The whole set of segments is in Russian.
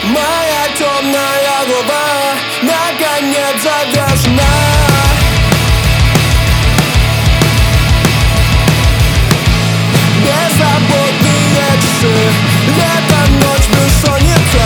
Моя темная голова наконец завешена. Беззаботные часы, лето, ночь, бессонница.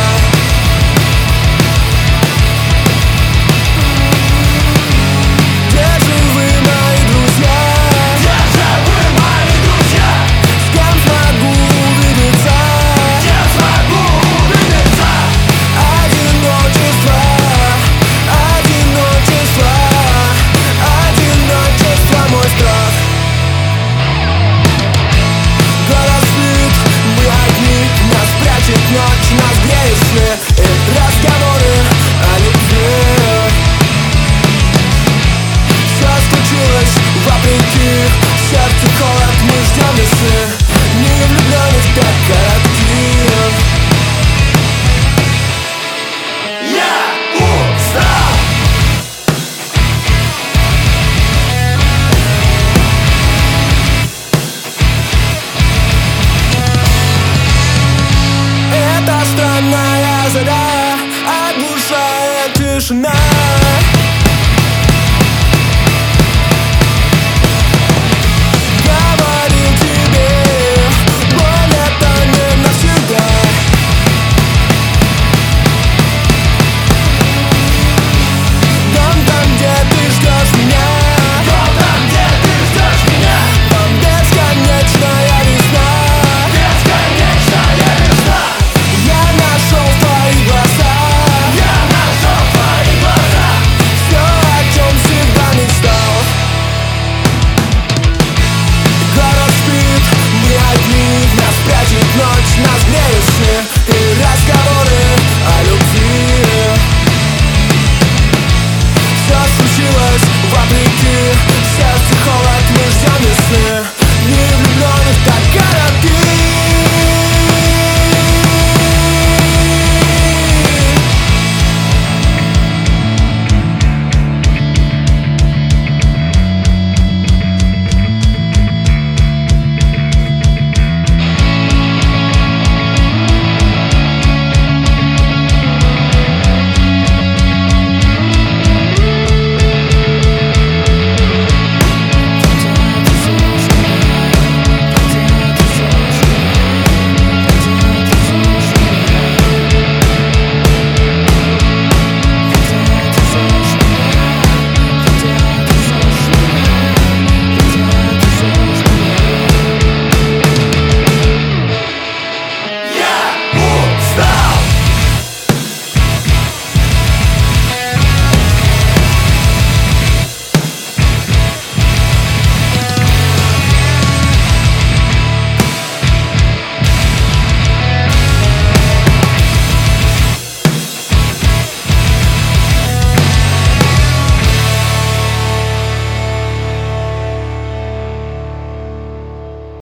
Где же вы, мои друзья? Где же вы, мои друзья? С кем смогу увидеться? Где смогу увидеться? Одиночество, одиночество, одиночество мой страх. Город спит, мы одни, нас прячет ночь, нас греют сны и разговоры о любви. Все случилось вопреки, в сердце холод, мы ждем весны. Не влюбленных так коротки. Я устал. Это странная заря, оглушает тишина.